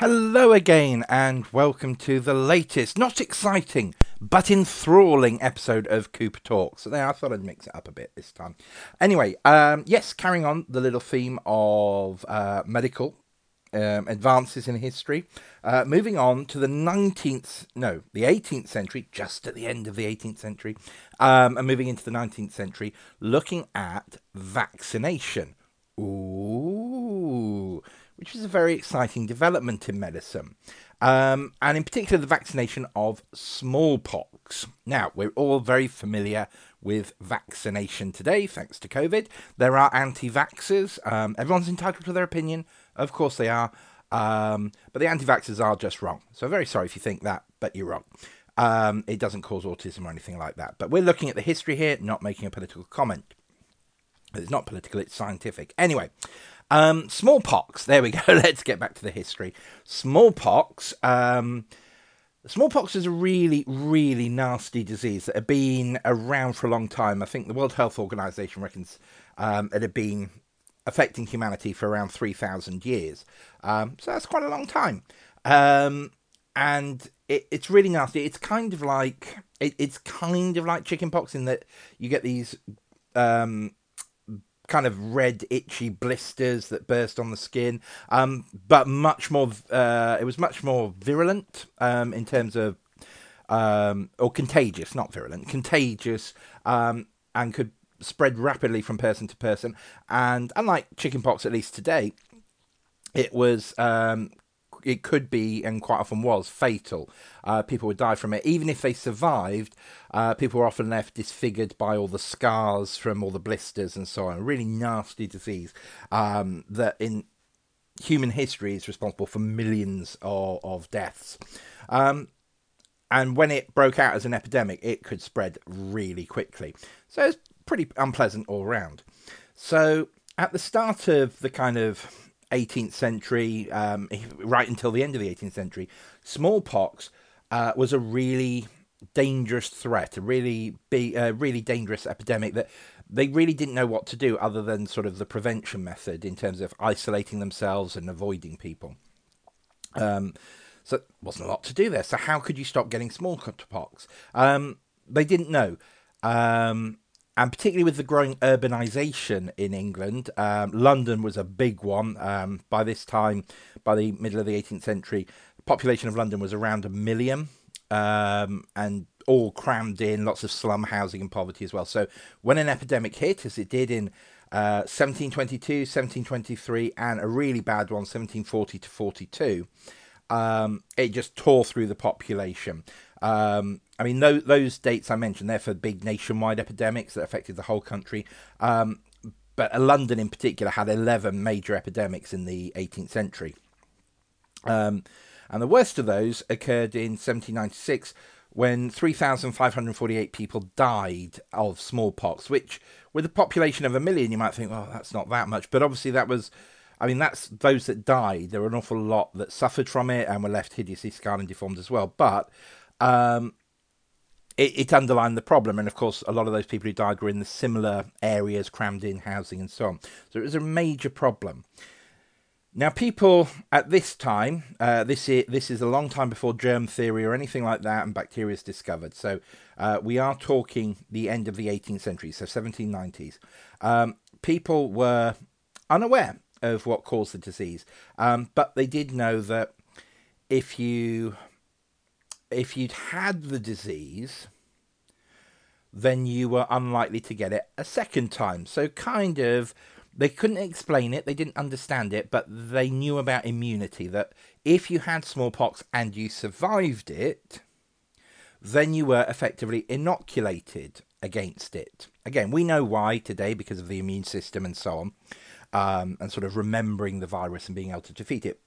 Hello again, and welcome to the latest, not exciting, but enthralling episode of Cooper Talks. So there, I thought I'd mix it up a bit this time. Anyway, yes, carrying on the little theme of medical advances in history. Moving on to the 19th, no, the 18th century, just at the end of the 18th century, and moving into the 19th century, looking at vaccination. Ooh, which is a very exciting development in medicine. And in particular, the vaccination of smallpox. Now, we're all very familiar with vaccination today, thanks to COVID. There are anti vaxxers. Everyone's entitled to their opinion. Of course, they are. But the anti vaxxers are just wrong. So, very sorry if you think that, but you're wrong. It doesn't cause autism or anything like that. But we're looking at the history here, not making a political comment. It's not political, it's scientific. Anyway, smallpox. There we go. Let's get back to the history. Smallpox. Smallpox is a really, really nasty disease that had been around for a long time. I think the World Health Organization reckons it had been affecting humanity for around 3,000 years. So that's quite a long time. And it's really nasty. It's kind of like chickenpox in that you get these kind of red, itchy blisters that burst on the skin, but much more. It was much more virulent in terms of, or contagious, not virulent, contagious, and could spread rapidly from person to person. And unlike chickenpox, at least today, it was it could be, and quite often was, fatal. People would die from it. Even if they survived, people were often left disfigured by all the scars from all the blisters and so on. A really nasty disease that in human history is responsible for millions of deaths. And when it broke out as an epidemic, it could spread really quickly. So it's pretty unpleasant all around. So at the start of the kind of 18th century, right until the end of the 18th century, smallpox was a really dangerous threat, a really really dangerous epidemic that they really didn't know what to do other than sort of the prevention method in terms of isolating themselves and avoiding people. So there wasn't a lot to do there. So how could you stop getting smallpox? They didn't know. And particularly with the growing urbanisation in England, London was a big one. By this time, by the middle of the 18th century, the population of London was around 1 million, and all crammed in, lots of slum housing and poverty as well. So when an epidemic hit, as it did in 1722, 1723, and a really bad one, 1740 to 42, it just tore through the population. I mean, those dates I mentioned, they're for big nationwide epidemics that affected the whole country. But London in particular had 11 major epidemics in the 18th century. And the worst of those occurred in 1796 when 3,548 people died of smallpox, which with a population of 1 million, you might think, well, that's not that much. But obviously that was, I mean, that's those that died. There were an awful lot that suffered from it and were left hideously scarred and deformed as well. But it underlined the problem. And of course, a lot of those people who died were in the similar areas, crammed in housing and so on. So it was a major problem. Now, people at this time, this is a long time before germ theory or anything like that, and bacteria is discovered. So we are talking the end of the 18th century, so 1790s. People were unaware of what caused the disease, but they did know that if you'd had the disease, then you were unlikely to get it a second time. So kind of, they couldn't explain it, they didn't understand it, but they knew about immunity, that if you had smallpox and you survived it, then you were effectively inoculated against it. Again, we know why today, because of the immune system and so on, and sort of remembering the virus and being able to defeat it.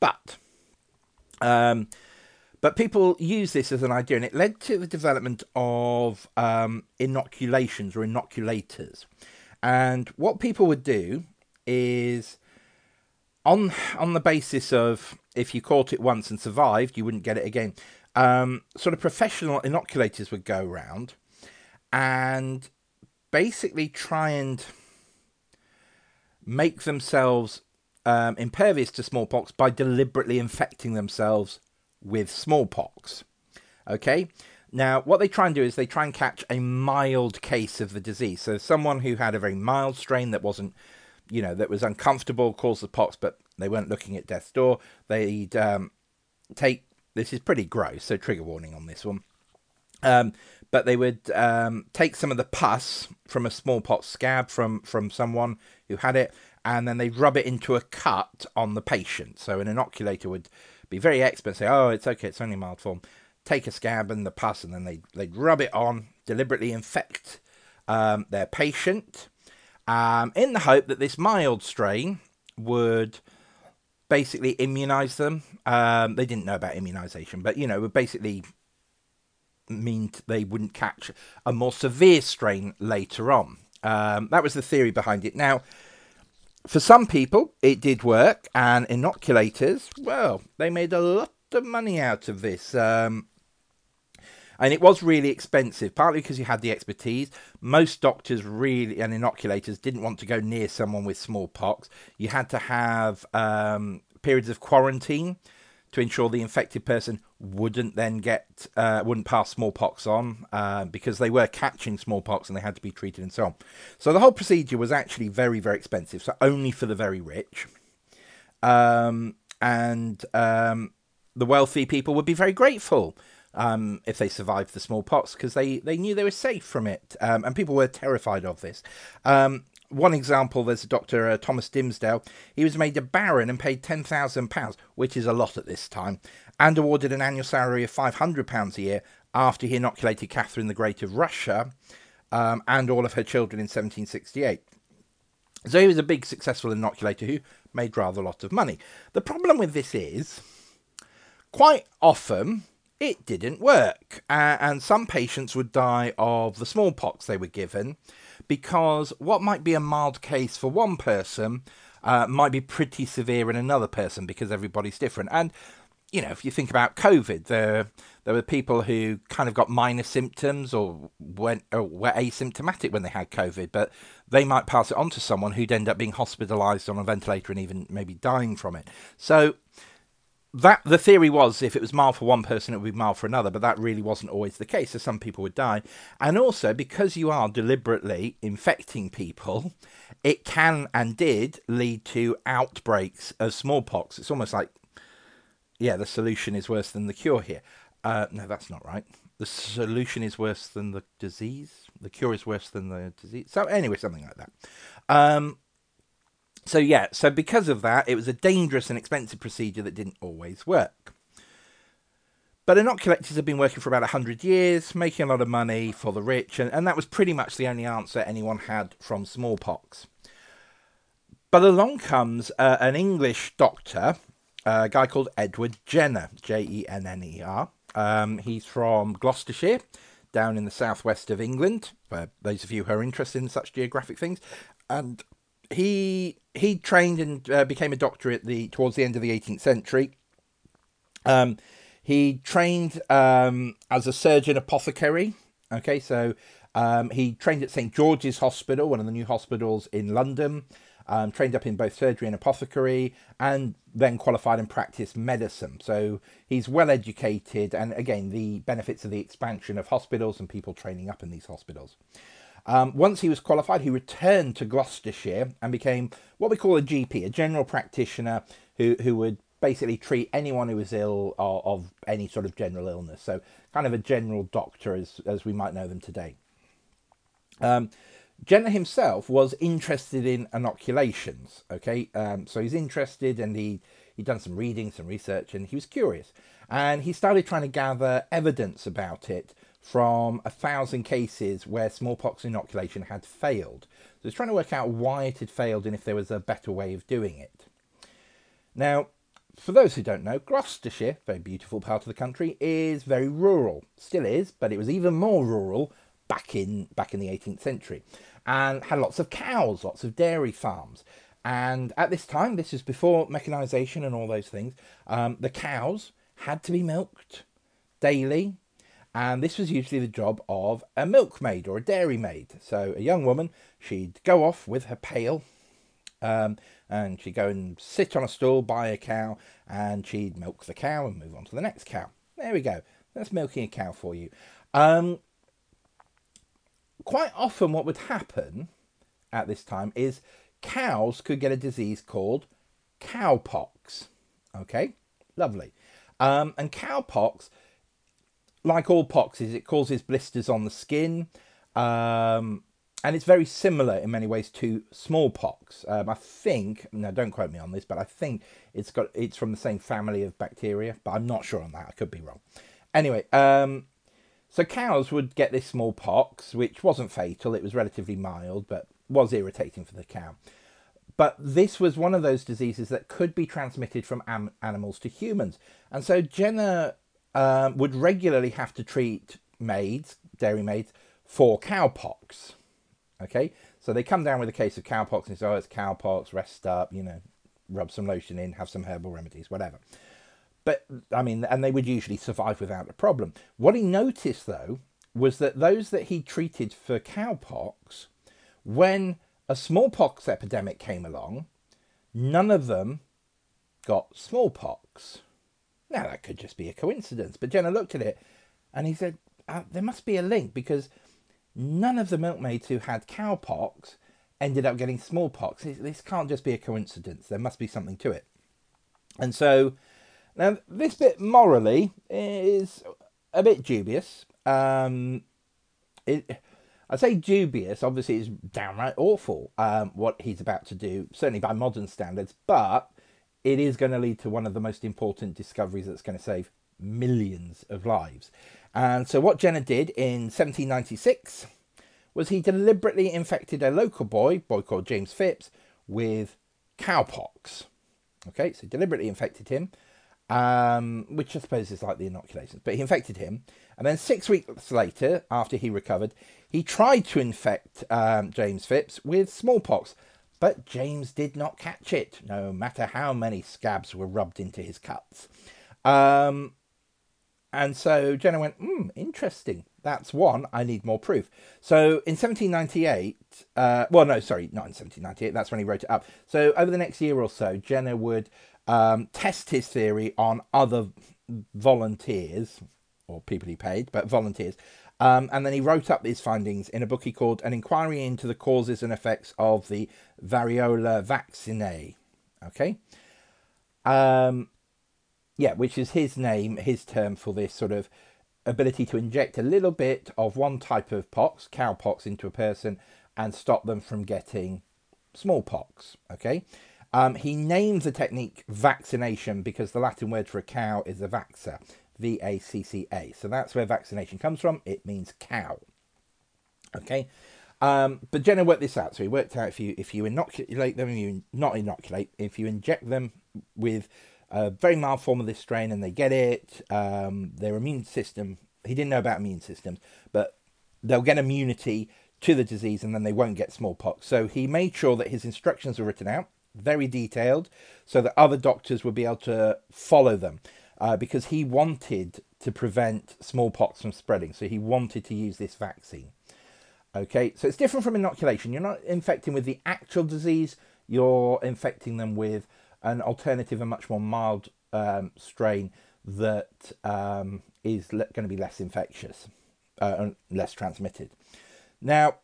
But people use this as an idea, and it led to the development of inoculations or inoculators. And what people would do is, on the basis of if you caught it once and survived, you wouldn't get it again. Sort of professional inoculators would go around and basically try and make themselves impervious to smallpox by deliberately infecting themselves with smallpox. Okay? Now, what they try and do is they try and catch a mild case of the disease. So someone who had a very mild strain that wasn't, that was uncomfortable, caused the pox, but they weren't looking at death's door. They'd take, this is pretty gross, so trigger warning on this one. But they would take some of the pus from a smallpox scab from someone who had it, and then they'd rub it into a cut on the patient. So an inoculator would be very expert, say, oh, it's okay, it's only mild form. Take a scab and the pus, and then they'd rub it on, deliberately infect their patient, in the hope that this mild strain would basically immunize them. They didn't know about immunization, but, would basically mean they wouldn't catch a more severe strain later on. That was the theory behind it. Now, for some people, it did work, and inoculators, well, they made a lot of money out of this. And it was really expensive, partly because you had the expertise. Most doctors really and inoculators didn't want to go near someone with smallpox. You had to have periods of quarantine to ensure the infected person wouldn't then wouldn't pass smallpox on, because they were catching smallpox and they had to be treated and so on. So the whole procedure was actually very, very expensive, so only for the very rich. The wealthy people would be very grateful if they survived the smallpox, because they knew they were safe from it, and people were terrified of this. One example, there's a Dr. Thomas Dimsdale. He was made a baron and paid £10,000, which is a lot at this time, and awarded an annual salary of £500 a year after he inoculated Catherine the Great of Russia and all of her children in 1768. So he was a big, successful inoculator who made rather a lot of money. The problem with this is, quite often, it didn't work, and some patients would die of the smallpox they were given, because what might be a mild case for one person might be pretty severe in another person, because everybody's different. And if you think about COVID, there were people who kind of got minor symptoms or were asymptomatic when they had COVID, but they might pass it on to someone who'd end up being hospitalized on a ventilator and even maybe dying from it. So the theory was, if it was mild for one person, it would be mild for another, but that really wasn't always the case, so some people would die. And also, because you are deliberately infecting people, it can and did lead to outbreaks of smallpox. It's almost like, the solution is worse than the cure here. No, that's not right. The solution is worse than the disease. The cure is worse than the disease. So anyway, something like that. So because of that, it was a dangerous and expensive procedure that didn't always work. But inoculators have been working for about 100 years, making a lot of money for the rich, and that was pretty much the only answer anyone had from smallpox. But along comes an English doctor, a guy called Edward Jenner, Jenner. He's from Gloucestershire, down in the southwest of England, for those of you who are interested in such geographic things. And he trained and became a doctor towards the end of the 18th century. He trained as a surgeon apothecary. Okay, so he trained at St George's Hospital, one of the new hospitals in London. Trained up in both surgery and apothecary, and then qualified and practiced medicine. So he's well educated, and again, the benefits of the expansion of hospitals and people training up in these hospitals. Once he was qualified, he returned to Gloucestershire and became what we call a GP, a general practitioner who would basically treat anyone who was ill of any sort of general illness. So kind of a general doctor as we might know them today. Jenner himself was interested in inoculations. Okay, so he's interested, and he'd done some reading, some research, and he was curious. And he started trying to gather evidence about it from 1,000 cases where smallpox inoculation had failed. So he's trying to work out why it had failed and if there was a better way of doing it. Now, for those who don't know, Gloucestershire, very beautiful part of the country, is very rural. Still is, but it was even more rural back in the 18th century, and had lots of cows, lots of dairy farms. And at this time, this is before mechanisation and all those things, the cows had to be milked daily, and this was usually the job of a milkmaid or a dairymaid. So a young woman, she'd go off with her pail, And she'd go and sit on a stool by a cow, and she'd milk the cow and move on to the next cow. There we go. That's milking a cow for you. Quite often what would happen at this time is cows could get a disease called cowpox. Okay, lovely. And cowpox, like all poxes, it causes blisters on the skin. And it's very similar in many ways to smallpox. I think, now don't quote me on this, but I think it's from the same family of bacteria, but I'm not sure on that. I could be wrong. Anyway, so cows would get this smallpox, which wasn't fatal. It was relatively mild, but was irritating for the cow. But this was one of those diseases that could be transmitted from animals to humans. And so Jenna would regularly have to treat maids, dairy maids, for cowpox. Okay, so they come down with a case of cowpox and say, oh, it's cowpox, rest up, rub some lotion in, have some herbal remedies, whatever. But, I mean, and they would usually survive without a problem. What he noticed, though, was that those that he treated for cowpox, when a smallpox epidemic came along, none of them got smallpox. Now, that could just be a coincidence, but Jenna looked at it and he said, there must be a link, because none of the milkmaids who had cowpox ended up getting smallpox. This can't just be a coincidence. There must be something to it. And so, now this bit morally is a bit dubious. I say dubious, obviously it's downright awful what he's about to do, certainly by modern standards, but it is going to lead to one of the most important discoveries that's going to save millions of lives. And so what Jenner did in 1796 was he deliberately infected a local boy called James Phipps, with cowpox. Okay, so deliberately infected him, which I suppose is like the inoculations, but he infected him. And then 6 weeks later, after he recovered, he tried to infect James Phipps with smallpox, but James did not catch it, no matter how many scabs were rubbed into his cuts. And so Jenner went, interesting. That's one. I need more proof. So in 1798, not in 1798, that's when he wrote it up. So over the next year or so, Jenner would test his theory on other volunteers, or people he paid, but volunteers. And then he wrote up his findings in a book he called An Inquiry into the Causes and Effects of the Variola Vaccinae. Okay? Which is his term for this sort of ability to inject a little bit of one type of pox, cowpox, into a person and stop them from getting smallpox. Okay? He named the technique vaccination because the Latin word for a cow is a vaxa, V-A-C-C-A. So that's where vaccination comes from. It means cow. Okay? But Jenner worked this out. So he worked out if you inoculate them, if you inject them with a very mild form of this strain and they get it, their immune system, he didn't know about immune systems, but they'll get immunity to the disease and then they won't get smallpox. So he made sure that his instructions were written out, very detailed, so that other doctors would be able to follow them, because he wanted to prevent smallpox from spreading. So he wanted to use this vaccine. Okay, so it's different from inoculation. You're not infecting with the actual disease, you're infecting them with an alternative and much more mild strain that is going to be less infectious and less transmitted. Now,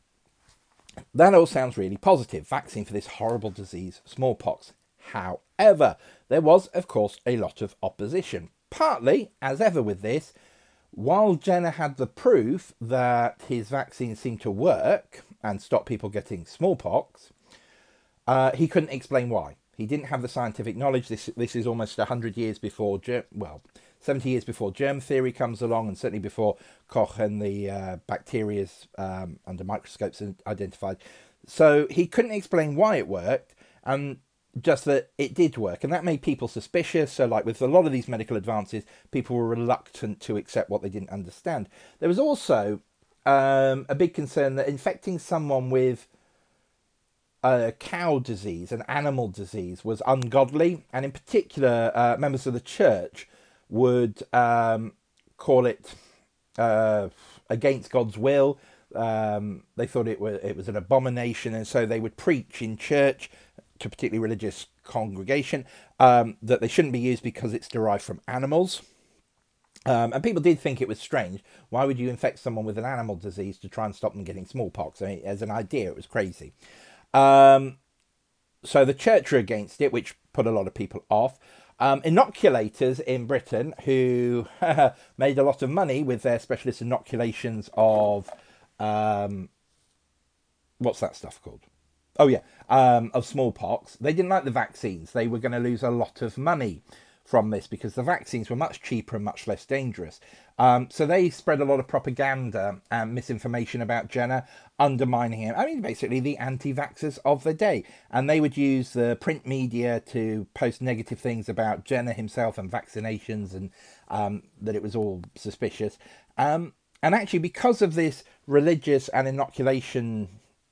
that all sounds really positive. Vaccine for this horrible disease, smallpox. However, there was, of course, a lot of opposition. Partly, as ever with this, while Jenner had the proof that his vaccine seemed to work and stop people getting smallpox, he couldn't explain why. He didn't have the scientific knowledge. This is almost 100 years before, 70 years before germ theory comes along, and certainly before Koch and the bacteria under microscopes identified. So he couldn't explain why it worked, and just that it did work. And that made people suspicious. So like with a lot of these medical advances, people were reluctant to accept what they didn't understand. There was also a big concern that infecting someone with a cow disease, an animal disease, was ungodly, and in particular, members of the church would call it against God's will. They thought it was an abomination, and so they would preach in church to a particularly religious congregation, that they shouldn't be used because it's derived from animals. And people did think it was strange. Why would you infect someone with an animal disease to try and stop them getting smallpox? I mean, as an idea, it was crazy. Um, so the church were against it, which put a lot of people off. Inoculators in Britain who made a lot of money with their specialist inoculations of what's that stuff called? Oh yeah, of smallpox. They didn't like the vaccines. They were going to lose a lot of money from this because the vaccines were much cheaper and much less dangerous. So they spread a lot of propaganda and misinformation about Jenner, undermining him. I mean, basically the anti-vaxxers of the day. And they would use the print media to post negative things about Jenner himself and vaccinations, and that it was all suspicious. And actually, because of this religious and inoculation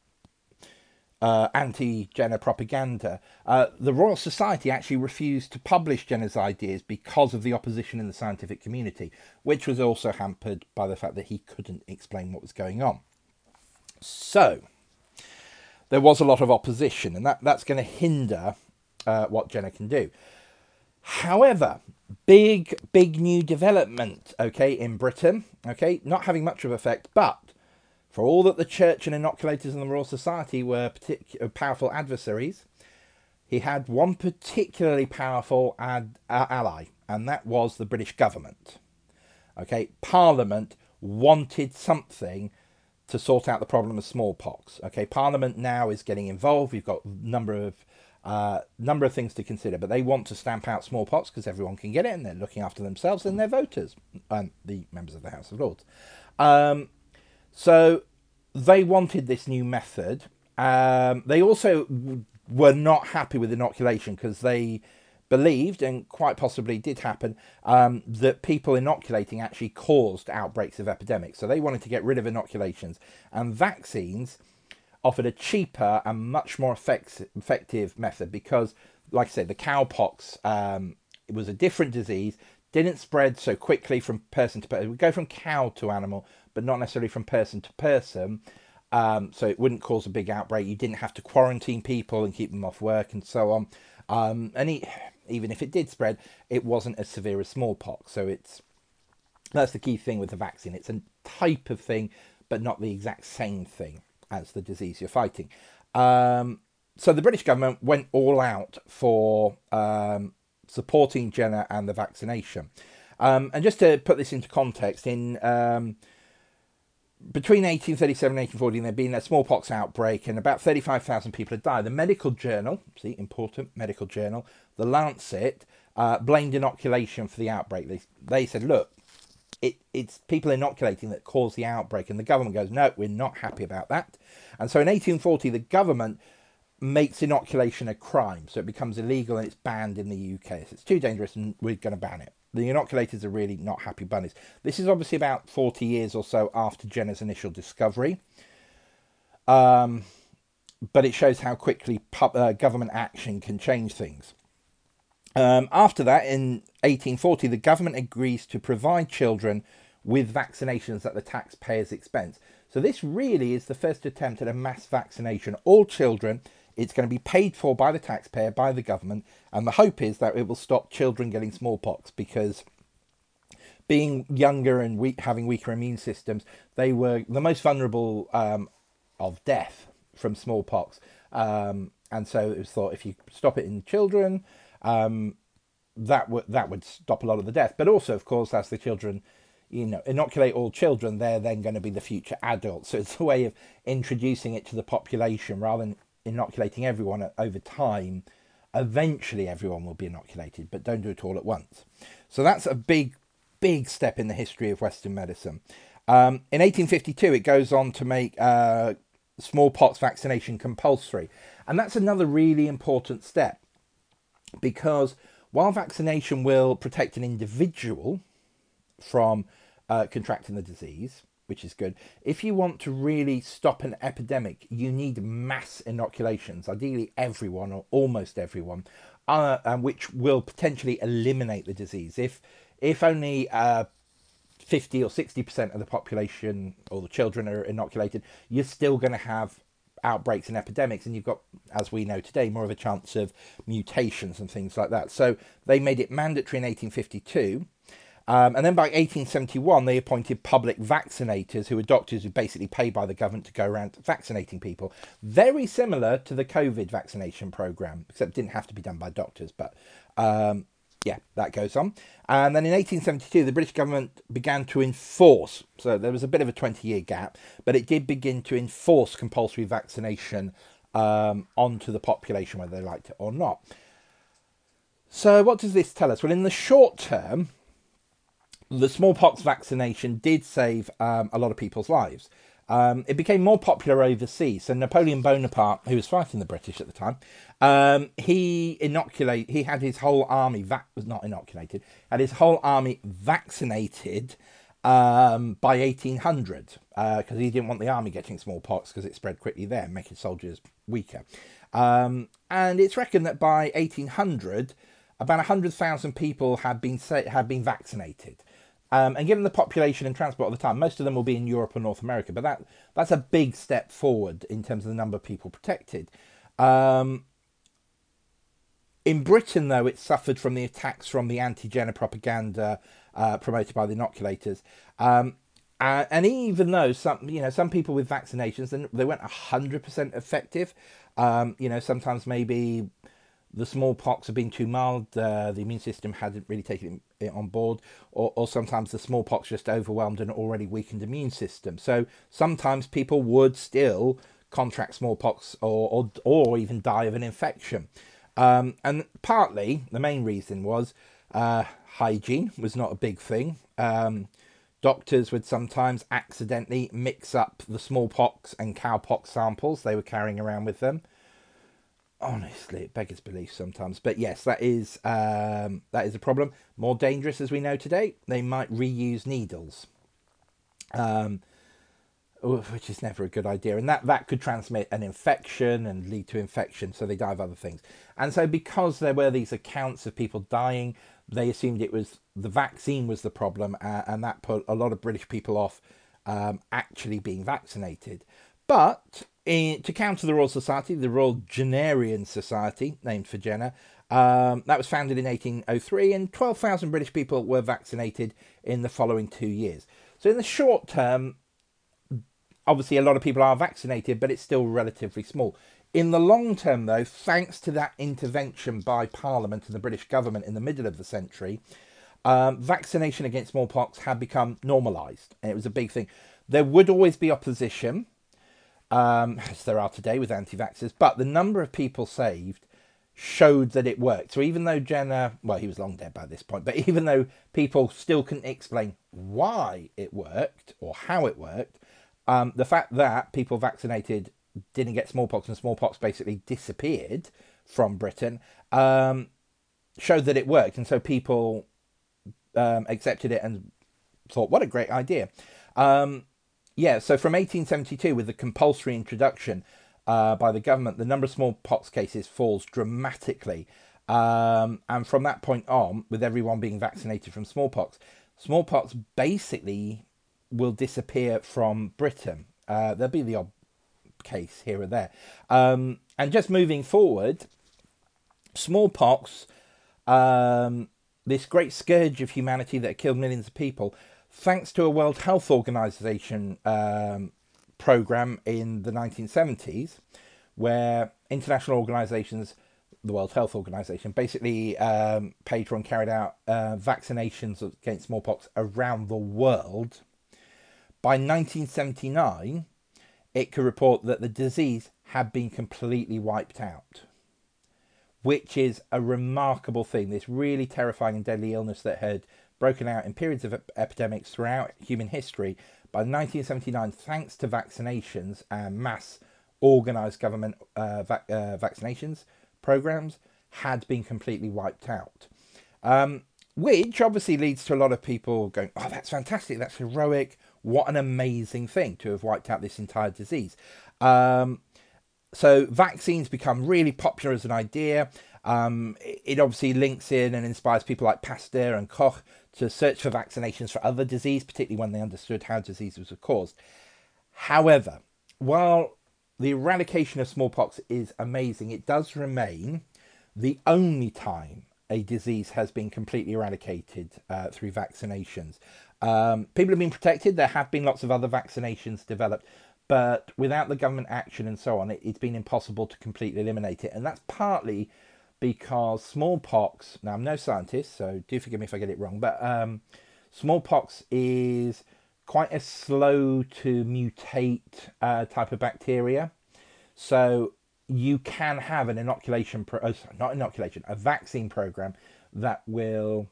anti-Jenner propaganda, the Royal Society actually refused to publish Jenner's ideas because of the opposition in the scientific community, which was also hampered by the fact that he couldn't explain what was going on. So there was a lot of opposition, and that's going to hinder what Jenner can do. However, big new development, okay, in Britain, okay, not having much of effect, but for all that the church and inoculators and the Royal Society were powerful adversaries, he had one particularly powerful ally, and that was the British government. Okay, Parliament wanted something to sort out the problem of smallpox. Okay, Parliament now is getting involved. We've got a number of things to consider, but they want to stamp out smallpox because everyone can get it, and they're looking after themselves and their voters and the members of the House of Lords. So they wanted this new method. They also were not happy with inoculation because they believed, and quite possibly did happen, that people inoculating actually caused outbreaks of epidemics. So they wanted to get rid of inoculations, and vaccines offered a cheaper and much more effective method because, like I said, the cowpox, it was a different disease, didn't spread so quickly from person to person. It would go from cow to animal, but not necessarily from person to person. So it wouldn't cause a big outbreak. You didn't have to quarantine people and keep them off work and so on. Even if it did spread, it wasn't as severe as smallpox. So that's the key thing with the vaccine. It's a type of thing, but not the exact same thing as the disease you're fighting. So the British government went all out for supporting Jenner and the vaccination. And just to put this into context, in between 1837 and 1840, there'd been a smallpox outbreak, and about 35,000 people had died. The medical journal, see, important medical journal, the Lancet, blamed inoculation for the outbreak. They said, look, it's people inoculating that caused the outbreak, and the government goes, no, we're not happy about that. And so in 1840, the government makes inoculation a crime, so it becomes illegal and it's banned in the UK. So it's too dangerous and we're going to ban it. The inoculators are really not happy bunnies. This is obviously about 40 years or so after Jenner's initial discovery. But it shows how quickly government action can change things. After that, in 1840, the government agrees to provide children with vaccinations at the taxpayer's expense. So this really is the first attempt at a mass vaccination. All children, it's going to be paid for by the taxpayer, by the government, and the hope is that it will stop children getting smallpox, because being younger and having weaker immune systems, they were the most vulnerable of death from smallpox. And so it was thought, if you stop it in children, that would stop a lot of the death. But also, of course, as the children, inoculate all children, they're then going to be the future adults. So it's a way of introducing it to the population rather than inoculating everyone over time. Eventually everyone will be inoculated, but don't do it all at once. So that's a big step in the history of Western medicine. In 1852, it goes on to make smallpox vaccination compulsory. And that's another really important step, because while vaccination will protect an individual from contracting the disease, which is good, if you want to really stop an epidemic, you need mass inoculations, ideally everyone or almost everyone, which will potentially eliminate the disease. If only 50 or 60% of the population or the children are inoculated, you're still going to have outbreaks and epidemics, and you've got, as we know today, more of a chance of mutations and things like that. So they made it mandatory in 1852. And then by 1871, they appointed public vaccinators, who were doctors who basically paid by the government to go around vaccinating people. Very similar to the COVID vaccination program, except it didn't have to be done by doctors. But yeah, that goes on. And then in 1872, the British government began to enforce, so there was a bit of a 20-year gap, but it did begin to enforce compulsory vaccination onto the population, whether they liked it or not. So what does this tell us? Well, in the short term, the smallpox vaccination did save a lot of people's lives. It became more popular overseas. So Napoleon Bonaparte, who was fighting the British at the time, he had his whole army had his whole army vaccinated by 1800 because he didn't want the army getting smallpox because it spread quickly there, making soldiers weaker. And it's reckoned that by 1800, about 100,000 people had been vaccinated. And given the population and transport at the time, most of them will be in Europe or North America. But that's a big step forward in terms of the number of people protected. In Britain, though, it suffered from the attacks from the anti-Jenner propaganda promoted by the inoculators. And even though some people with vaccinations, they weren't 100% effective. Sometimes maybe the smallpox had been too mild, the immune system hadn't really taken it on board, or sometimes the smallpox just overwhelmed an already weakened immune system. So sometimes people would still contract smallpox or even die of an infection. And partly, the main reason was hygiene was not a big thing. Doctors would sometimes accidentally mix up the smallpox and cowpox samples they were carrying around with them. Honestly, it beggars belief sometimes. But yes, that is a problem. More dangerous, as we know today, they might reuse needles, which is never a good idea. And that could transmit an infection and lead to infection, so they die of other things. And so because there were these accounts of people dying, they assumed it was the vaccine was the problem, and that put a lot of British people off actually being vaccinated. But to counter the Royal Society, the Royal Jennerian Society, named for Jenner, that was founded in 1803, and 12,000 British people were vaccinated in the following 2 years. So in the short term, obviously a lot of people are vaccinated, but it's still relatively small. In the long term, though, thanks to that intervention by Parliament and the British government in the middle of the century, vaccination against smallpox had become normalised, and it was a big thing. There would always be opposition, as there are today with anti-vaxxers, but the number of people saved showed that it worked. So even though Jenner, well, he was long dead by this point, but even though people still couldn't explain why it worked or how it worked, the fact that people vaccinated didn't get smallpox and smallpox basically disappeared from Britain showed that it worked. And so people accepted it and thought, what a great idea. So from 1872, with the compulsory introduction by the government, the number of smallpox cases falls dramatically. And from that point on, with everyone being vaccinated from smallpox basically will disappear from Britain. There'll be the odd case here or there. And just moving forward, smallpox, this great scourge of humanity that killed millions of people, thanks to a World Health Organization program in the 1970s, where international organizations, the World Health Organization, basically paid for and carried out vaccinations against smallpox around the world. By 1979, it could report that the disease had been completely wiped out, which is a remarkable thing. This really terrifying and deadly illness that had broken out in periods of epidemics throughout human history, by 1979, thanks to vaccinations and mass organised government vaccinations programs, had been completely wiped out. Which obviously leads to a lot of people going, oh, that's fantastic, that's heroic, what an amazing thing to have wiped out this entire disease. So vaccines become really popular as an idea. It obviously links in and inspires people like Pasteur and Koch to search for vaccinations for other disease, particularly when they understood how diseases were caused. However, while the eradication of smallpox is amazing. It does remain the only time a disease has been completely eradicated through vaccinations. People have been protected. There have been lots of other vaccinations developed, but without the government action and so on, it's been impossible to completely eliminate it. And that's partly because smallpox, now I'm no scientist, so do forgive me if I get it wrong, but smallpox is quite a slow to mutate type of bacteria. So you can have an a vaccine program that will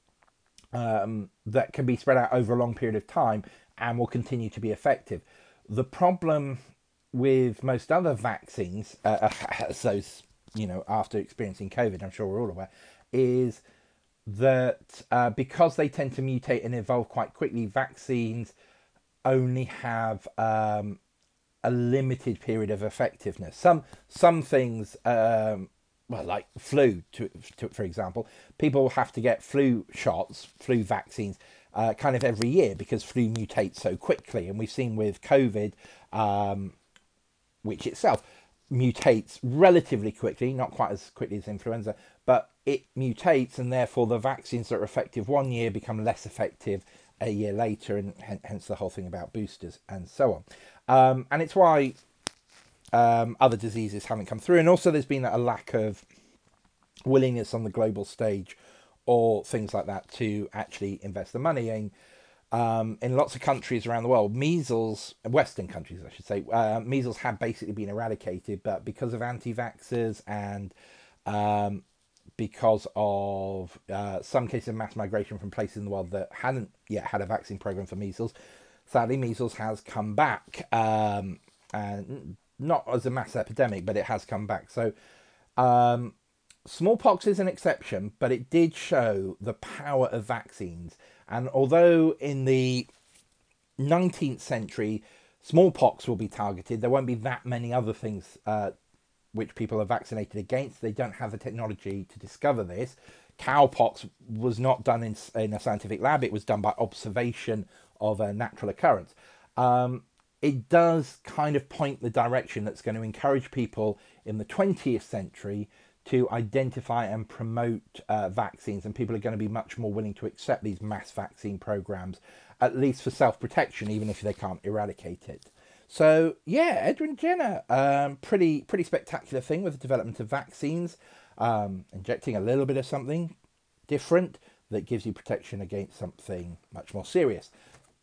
that can be spread out over a long period of time and will continue to be effective. The problem with most other vaccines, as those, after experiencing COVID, I'm sure we're all aware, is that because they tend to mutate and evolve quite quickly, vaccines only have a limited period of effectiveness. Some things, well, like flu, for example, people have to get flu shots, flu vaccines, kind of every year because flu mutates so quickly. And we've seen with COVID, which itself mutates relatively quickly, not quite as quickly as influenza, but it mutates, and therefore the vaccines that are effective one year become less effective a year later, and hence the whole thing about boosters and so on. And it's why other diseases haven't come through. And also there's been a lack of willingness on the global stage or things like that to actually invest the money in lots of countries around the world. Measles, Western countries I should say, measles have basically been eradicated, but because of anti-vaxxers and because of some cases of mass migration from places in the world that hadn't yet had a vaccine program for measles, sadly measles has come back, and not as a mass epidemic, but it has come back. So smallpox is an exception, but it did show the power of vaccines. And although in the 19th century smallpox will be targeted, there won't be that many other things which people are vaccinated against. They don't have the technology to discover this. Cowpox was not done in a scientific lab. It was done by observation of a natural occurrence. It does kind of point the direction that's going to encourage people in the 20th century to identify and promote vaccines, and people are going to be much more willing to accept these mass vaccine programs, at least for self-protection, even if they can't eradicate it. So yeah, Edwin Jenner, pretty spectacular thing with the development of vaccines, injecting a little bit of something different that gives you protection against something much more serious.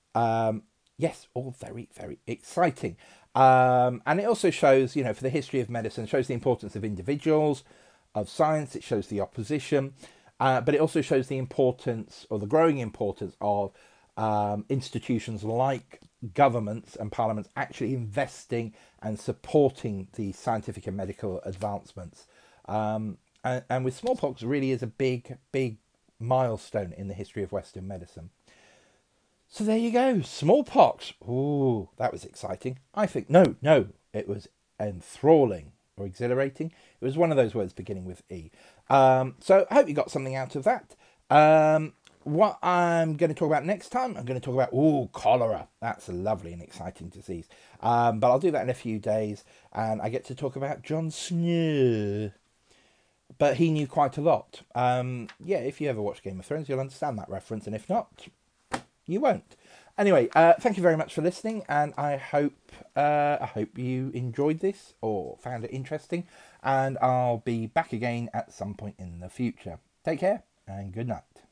Yes, all very, very exciting. And it also shows, for the history of medicine, shows the importance of individuals, of science. It shows the opposition, but it also shows the importance, or the growing importance, of institutions like governments and parliaments actually investing and supporting the scientific and medical advancements. And with smallpox really is a big milestone in the history of Western medicine. So there you go, smallpox. Ooh, that was exciting. I think, no, it was enthralling or exhilarating. It was one of those words beginning with E. So I hope you got something out of that. What I'm going to talk about next time, I'm going to talk about, cholera. That's a lovely and exciting disease. But I'll do that in a few days. And I get to talk about Jon Snow. But he knew quite a lot. If you ever watch Game of Thrones, you'll understand that reference. And if not, you won't. Anyway, thank you very much for listening. And I hope you enjoyed this or found it interesting. And I'll be back again at some point in the future. Take care and good night.